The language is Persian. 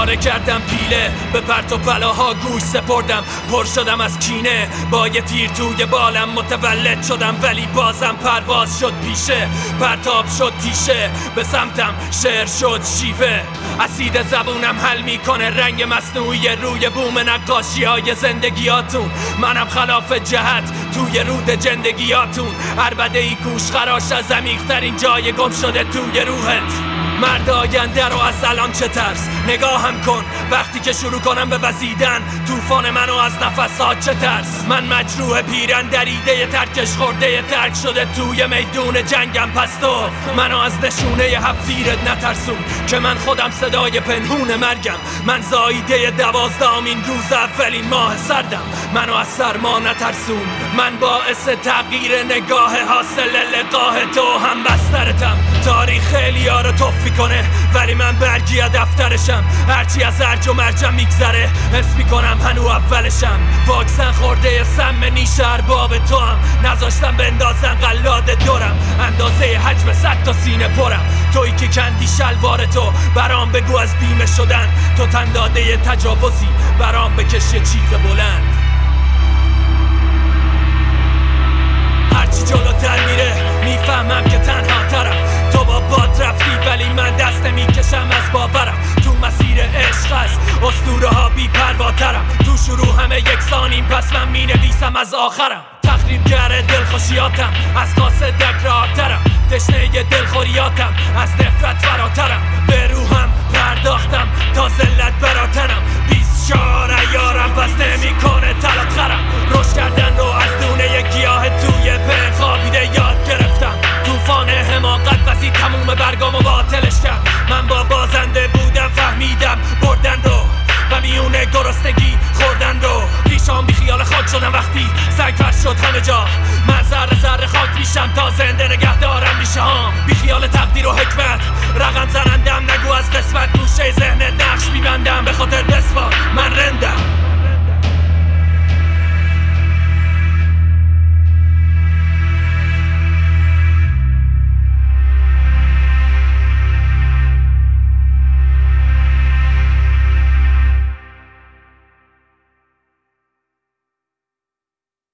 پاره کردم پیله، به پرت و پلاها گوش سپردم، پر شدم از کینه، با یه تیر توی بالم متولد شدم، ولی بازم پرواز شد پیشه، پرتاب شد تیشه، به سمتم شعر شد شیوه، اسید زبونم حل میکنه رنگ مصنوعی روی بوم نقاشی های زندگیاتون، منم خلاف جهت توی رود زندگیاتون، عربده ای گوش خراش از عمیق‌ترین جای گم شده توی روحت. مرد آینده رو از الان چه ترس نگاهم کن، وقتی که شروع کنم به وزیدن طوفان منو از نفسات چه ترس، من مجروح پیرن دریده ترکش خورده ترک شده توی میدون جنگم، پس تو منو از نشونه هفتیرت نترسون که من خودم صدای پنهون مرگم، من زاییده 12مین روز اولین ماه سردم، منو از سرما نترسون، من باعث تغییر نگاه حاصل لقاه تو هم بسترتم، تاریخ خیلی ها رو توفی کنه ولی من برگی از دفترشم، هرچی از هرج و مرجم میگذره حس میکنم هنو اولشم، واکسن خورده سم نیش ارباب تو هم نذاشتم بندازن قلاد دورم، اندازه حجم 100 تا سینه پرم، تویی که کندی شلوار تو برام بگو از بیمه شدن، تو تنداده تجاوزی برام بکش یه چیغ بلند، هرچی جلوتر میره میفهمم که تنها ترم، تو با باد رفتی ولی من دست نمیکشم از باورم، تو مسیر عشق هست اسطوره ها بی پرواترم، تو شروع همه یکسانیم پس من مینویسم از آخرم، تخریبگر دلخوشیاتم از قاصدک راحترم، تشنه دلخوریاتم از نفرت فراترم، به روحم پرداختم تا ذلت براتنم، 24 عیارم پس نمیکنه طلات خرم، رشد کردن رو از دونه گیاه توی پر خوابیده یاد گرفتم، طوفان حماقت وزید تموم برگامو باطلش کرد، من با بازنده بودم فهمیدم بردن رو و میونه گرسنگی خوردن رو، ریشام بی خیال خاک شدم وقتی سنگ فرش شد همه جا، من ذره ذره خاک میشم تا زنده نگه دارم ریشه هام، بی خیال تقدیر و حکمت رقم زنندم، نگو از قسمت گوشه ذهن نقش میبندم به خاطر بسوار، من رندم